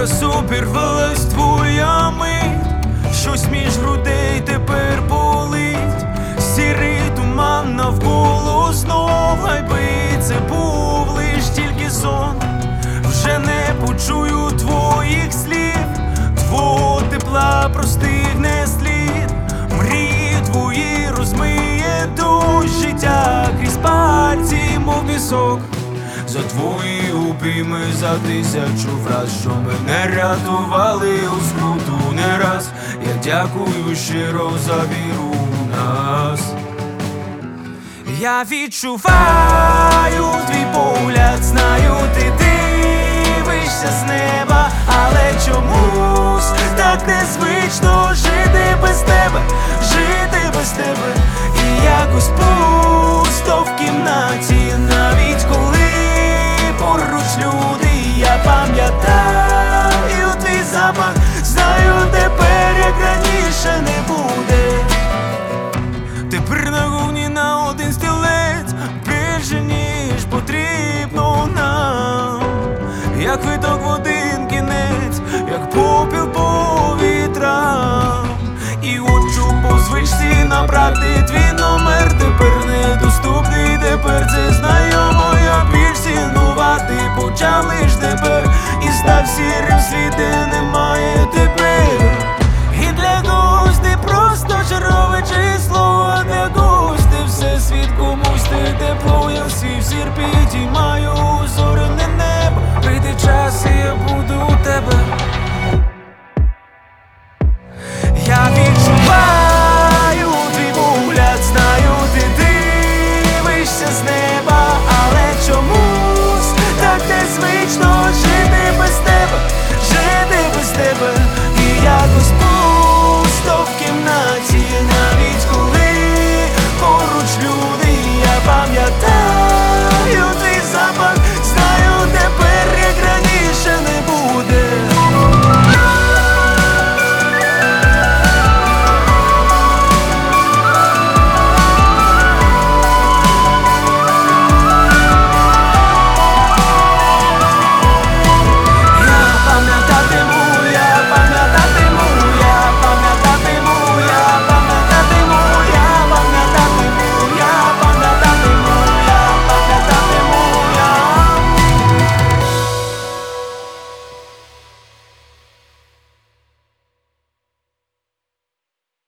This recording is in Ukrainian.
Раз обірвалась твоя мить, щось між грудей тепер болить. Сірий туман навколо знов, хай би це був лиш тільки сон. Вже не почую твоїх слів, твого тепла простигне слід. Мрії твої розмиє дощ життя крізь пальці, мов пісок. За твої обійми, за тисячу фраз, що мене рятували у скруту не раз. Я дякую щиро за віру у нас. Я відчуваю твій погляд, знаю, ти дивишся з неба, але чомусь так незвично жити без тебе, жити без тебе. І якось пусто в кімнаті, навіть коли поруч люди, я пам'ятаю твій запах, знаю, тепер як раніше не буде. Тепер на говні на один стілець, більше ніж потрібно нам. Як виток в один кінець, як попіл по вітрам. І хочу по звичці набрати твій номер, тепер недоступний, тепер це знайомо. Я більш цінувати почав лиш тепер, і став сірим світ, де немає тепер. І для когось ти просто чергове число, а для когось ти всесвіт, комусь ти тепло, я всі в сірпі